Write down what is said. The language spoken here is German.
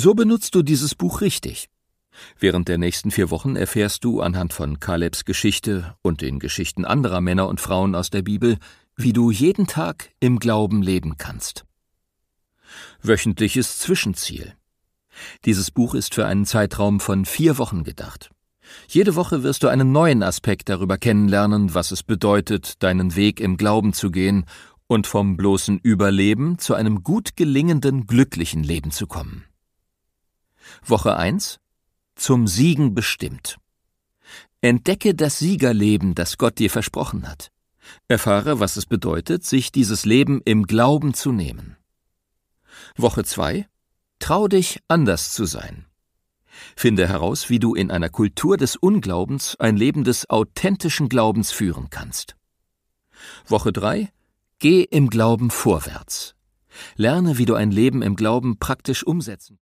So benutzt du dieses Buch richtig. Während der nächsten 4 Wochen erfährst du anhand von Kalebs Geschichte und den Geschichten anderer Männer und Frauen aus der Bibel, wie du jeden Tag im Glauben leben kannst. Wöchentliches Zwischenziel. Dieses Buch ist für einen Zeitraum von 4 Wochen gedacht. Jede Woche wirst du einen neuen Aspekt darüber kennenlernen, was es bedeutet, deinen Weg im Glauben zu gehen und vom bloßen Überleben zu einem gut gelingenden, glücklichen Leben zu kommen. Woche 1: Zum Siegen bestimmt. Entdecke das Siegerleben, das Gott dir versprochen hat. Erfahre, was es bedeutet, sich dieses Leben im Glauben zu nehmen. Woche 2: Trau dich, anders zu sein. Finde heraus, wie du in einer Kultur des Unglaubens ein Leben des authentischen Glaubens führen kannst. Woche 3: Geh im Glauben vorwärts. Lerne, wie du ein Leben im Glauben praktisch umsetzen